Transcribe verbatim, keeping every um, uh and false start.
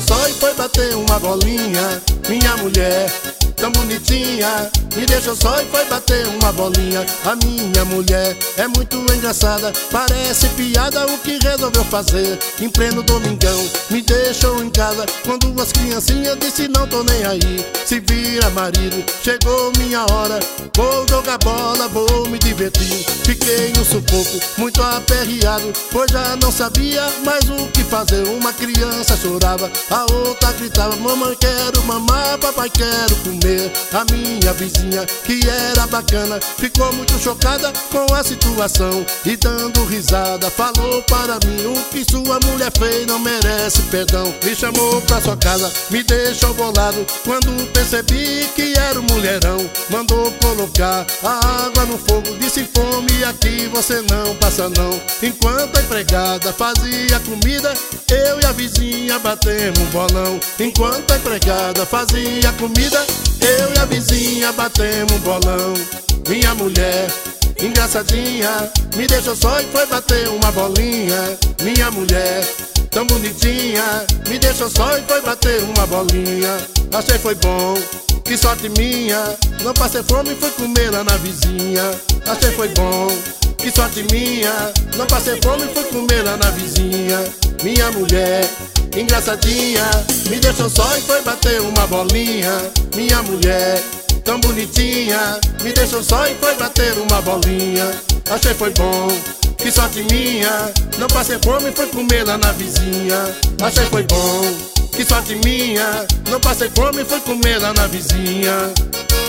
só e foi bater uma bolinha. Minha mulher, tão bonitinha, me deixou só e foi bater uma bolinha. A minha mulher é muito engraçada, parece piada o que resolveu fazer. Em pleno domingão, me deixou em casa com duas criancinhas, disse não tô nem aí. Se vira marido, chegou minha hora, vou jogar bola, vou me divertir. Fiquei um sufoco, muito aperreado, pois já não sabia mais o que fazer. Uma criança chorava, a outra gritava, mamãe quero mamar, papai quero comer. A minha vizinha, que era bacana, ficou muito chocada com a situação e dando risada, falou para mim: o que sua mulher fez não merece perdão. Me chamou pra sua casa, me deixou bolado quando percebi que era um mulherão. Mandou colocar a água no fogo, disse fome aqui você não passa não. Enquanto a empregada fazia comida, eu e a vizinha batemos um bolão. Enquanto a empregada fazia comida, eu e a vizinha batemos um bolão. Minha mulher, engraçadinha, me deixou só e foi bater uma bolinha. Minha mulher, tão bonitinha, me deixou só e foi bater uma bolinha. Achei foi bom, que sorte minha, não passei fome e fui comer lá na vizinha. Achei foi bom, que sorte minha, não passei fome e fui comer lá na vizinha. Minha mulher, engraçadinha, me deixou só e foi bater uma bolinha. Minha mulher, tão bonitinha, me deixou só e foi bater uma bolinha. Achei foi bom, que sorte minha, não passei fome e fui comer lá na vizinha. Achei foi bom, que sorte minha, não passei fome e fui comer lá na vizinha.